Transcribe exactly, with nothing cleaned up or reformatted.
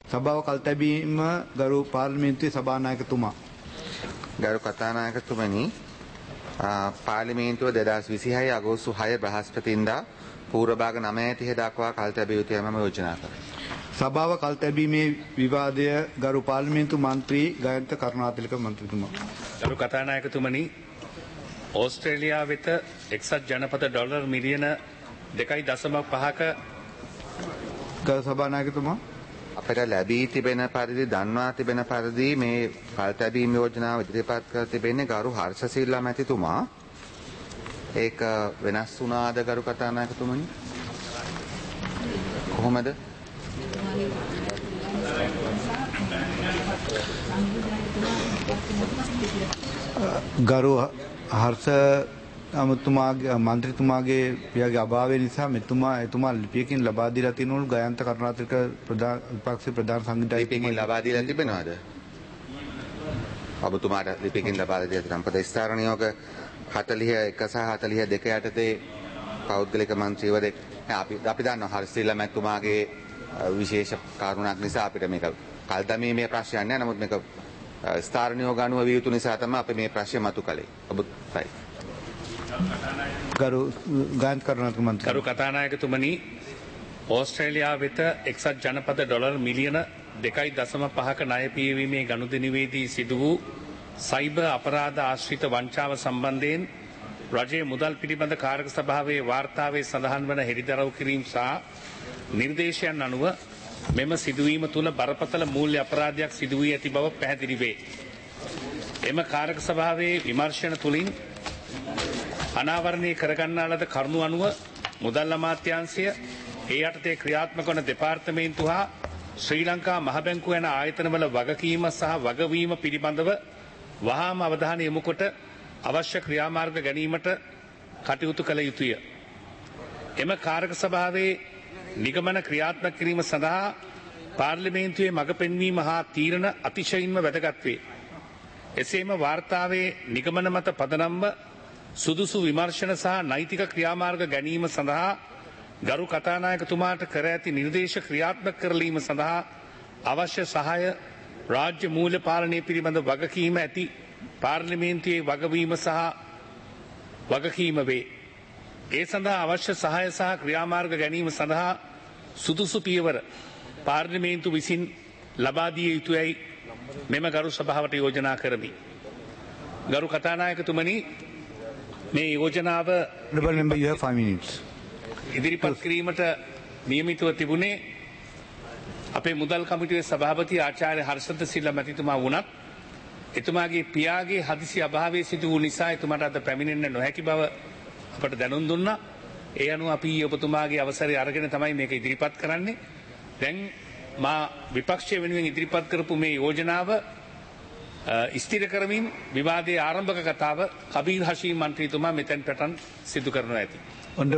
සභාව කල්තැබීම ගරු පාර්ලිමේන්තුවේ සභානායකතුමා. ගරු කතානායකතුමනි, පාර්ලිමේන්තුව දෙදහස් විසිහය අගෝස්තු හය බ්‍රහස්පතින්දා පූර්ව භාග නවය තිහ දක්වා කල්තැබිය යුතුයි මම යෝජනා කරමි. සභාව කල්තැබීමේ විවාදය ගරු පාර්ලිමේන්තු මන්ත්‍රී ගයන්ත කරුණාතිලක මන්ත්‍රීතුමා. ගරු කතානායකතුමනි, ඕස්ට්‍රේලියාව වෙත එක්සත් ජනපද ඩොලර් මිලියන දෙකයි දශම පහක ගරු සභානායකතුමා අපට ලැබී තිබෙන පරිදි දන්වා තිබෙන පරිදි මේ කල්තැබීම් යෝජනාව ඉදිරිපත් කර තිබෙන්නේ ගරු හර්ෂසිල්ලා මැතිතුමා. ඒක වෙනස් වුණාද ගරු කතානායකතුමනි? කොහොමද? ගරු හර්ෂ අමතුමාගේ මන්ත්‍රීතුමාගේ පියාගේ අභාවය නිසා මෙතුමා එතුමා ලිපියකින් ලබා දීලා තිනවලු ගයන්ත කරුණාතිලක ප්‍රධාන විපක්ෂ ප්‍රධාන සංවිධායක ලිපියකින් ලබා දීලා තිබෙනවද? ඔබතුමාට ලිපියකින් ලබා දීලා තියෙන ප්‍රතිස්ථාර නියෝග හතළිහ එක සහ හතළිහ දෙක යටතේ පෞද්ගලික මන්ත්‍රීවරයෙක් අපි අපි දන්නවා හර්ෂිලා මැතිතුමාගේ විශේෂ කාරණාවක් නිසා අපිට මේක කල්දමීමේ ප්‍රශ්නයක් නෑ. නමුත් මේක ස්ථාර නියෝග අනුව විය යුතු නිසා තමයි අපි මේ ප්‍රශ්නේ මතු කළේ. ඔබයි ගරු ගාන්ත කරුණාතිලක මන්ත්‍රී. ගරු කතානායකතුමනි, ඕස්ට්‍රේලියාව වෙත එක්සත් ජනපද ඩොලර් මිලියන දෙකයි දශම පහක ණය පියවීමේ ගනුදෙනුවේදී සිදු වූ සයිබර් අපරාධ ආශ්‍රිත වංචාව සම්බන්ධයෙන් රජයේ මුදල් පිළිබඳ කාරක සභාවේ වාර්තාවේ සඳහන් වන හෙළිදරව් කිරීම සහ නිර්දේශයන් අනුව මෙම සිදුවීම තුළ බරපතල මූල්‍ය අපරාධයක් සිදු වී ඇති බව පැහැදිලි වේ. එම කාරක සභාවේ විමර්ශන තුළින් අනාවරණය කරගන්නා ලද කරුණු අනුව මුදල් අමාත්‍යාංශය, ඒ යටතේ ක්‍රියාත්මක වන දෙපාර්තමේන්තු හා ශ්‍රී ලංකා මහ බැංකුව යන ආයතනවල වගකීම සහ වගවීම පිළිබඳව වහාම අවධානය යොමු කොට අවශ්‍ය ක්‍රියාමාර්ග ගැනීමට කටයුතු කළ යුතුය. එම කාරක සභාවේ නිගමන ක්‍රියාත්මක කිරීම සඳහා පාර්ලිමේන්තුවේ මඟ පෙන්වීම හා තීරණ අතිශයින්ම වැදගත් වේ. එසේම වාර්තාවේ නිගමන මත පදනම්ව සුදුසු විමර්ශන සහ නෛතික ක්‍රියාමාර්ග ගැනීම සඳහා ගරු කතානායකතුමාට කර ඇති නිර්දේශ ක්‍රියාත්මක කරලීම සඳහා අවශ්‍ය සහාය රාජ්‍ය මූල්‍ය පාලනය පිළිබඳ වගකීම ඇති පාර්ලිමේන්තුවේ වගවීම සහ වගකීම වේ. ඒ සඳහා අවශ්‍ය සහාය සහ ක්‍රියාමාර්ග ගැනීම සඳහා සුදුසු පියවර පාර්ලිමේන්තු විසින් ලබා දිය යුතුයයි මෙම ගරු සභාවට යෝජනා කරමි. ගරු කතානායකතුමනි, මේ යෝජනාව ඉදිරිපත් කිරීමට නියමිතව තිබුණේ අපේ මුදල් කමිටුවේ සභාපති ආචාර්ය හර්ෂද සිල්ලා මැතිතුමා වුණත් එතුමාගේ පියාගේ හදිසි අභාවයේ සිදු වූ නිසා එතුමාට අද පැමිණෙන්න නොහැකි බව අපට දැනුම් දුන්නා. ඒ අනුව අපි ඔබතුමාගේ අවසරය අරගෙන තමයි මේක ඉදිරිපත් කරන්නේ. දැන් මා විපක්ෂය වෙනුවෙන් ඉදිරිපත් කරපු මේ යෝජනාව ස්ථිර කරමින් විවාදයේ ආරම්භක කතාව කබීර් හෂීම් මන්ත්‍රීතුමා මෙතෙන් පටන් සිදු කරනවා ඇති.